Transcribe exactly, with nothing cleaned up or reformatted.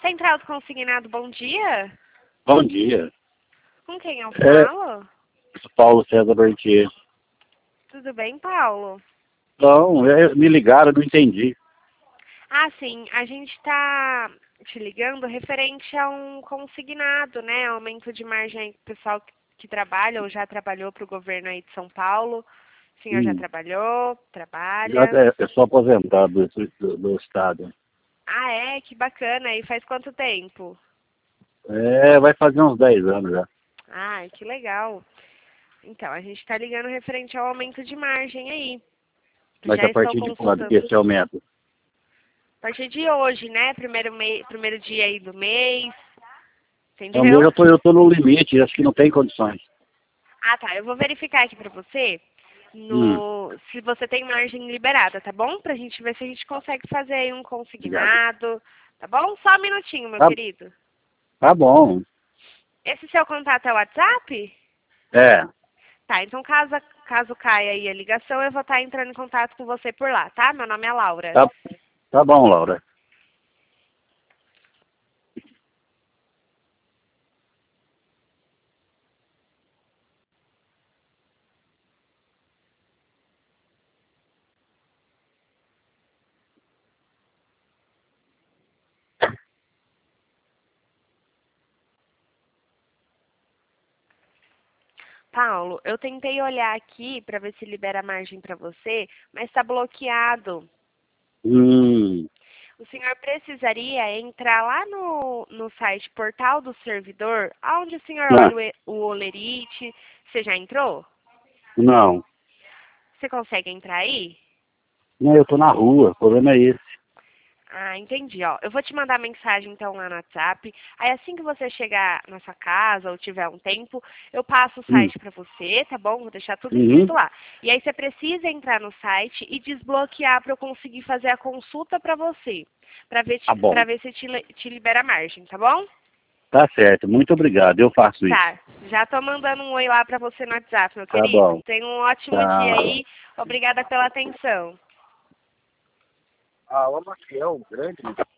Central do Consignado, bom dia. Bom dia. Com quem eu É, falo? Paulo César Bertier. Tudo bem, Paulo? Não, é, me ligaram, não entendi. Ah, sim, a gente está te ligando referente a um consignado, né? Aumento de margem pro pessoal que, que trabalha ou já trabalhou para o governo aí de São Paulo. O senhor já Hum, trabalhou, já trabalha. é, eu sou aposentado do, do, do Estado. Ah, é? Que bacana. E faz quanto tempo? É, vai fazer uns dez anos já. Ah, que legal. Então, a gente está ligando referente ao aumento de margem aí. Mas Já a estou partir de quando que consultando. esse aumento? A partir de hoje, né? Primeiro, mei... Primeiro dia aí do mês. É, o meu Entendeu? já tô, eu tô no limite, acho que não tem condições. Ah, tá. Eu vou verificar aqui pra você Hum, no se você tem margem liberada, tá bom? Pra gente ver se a gente consegue fazer aí um obrigado. consignado, tá bom? Só um minutinho, meu Tá, querido. tá bom. Esse seu contato é o WhatsApp? É, Tá, então caso, caso caia aí a ligação, eu vou estar entrando em contato com você por lá, tá? Meu nome é Laura. tá, tá bom, Laura. Paulo, eu tentei olhar aqui pra ver se libera margem pra você, mas tá bloqueado. Hum, O senhor precisaria entrar lá no, no site Portal do Servidor, onde o senhor ah, olha o, e- o Olerite. Você já entrou? não. Você consegue entrar aí? Não, eu tô na rua, o problema é esse. Ah, entendi, ó. Eu vou te mandar mensagem então lá no WhatsApp. Aí assim que você chegar na sua casa ou tiver um tempo, eu passo o Hum, site pra você, tá bom? Vou deixar tudo uhum, escrito lá. E aí você precisa entrar no site e desbloquear para eu conseguir fazer a consulta pra você, Pra ver, tá te- bom. pra ver se te, li- te libera a margem, tá bom? Tá certo, muito obrigado, eu faço isso. Tá, já tô mandando um oi lá pra você no WhatsApp, meu Tá querido. bom. Tenha um ótimo dia Tá. aí. Obrigada pela atenção. Ah, o Maciel, grande.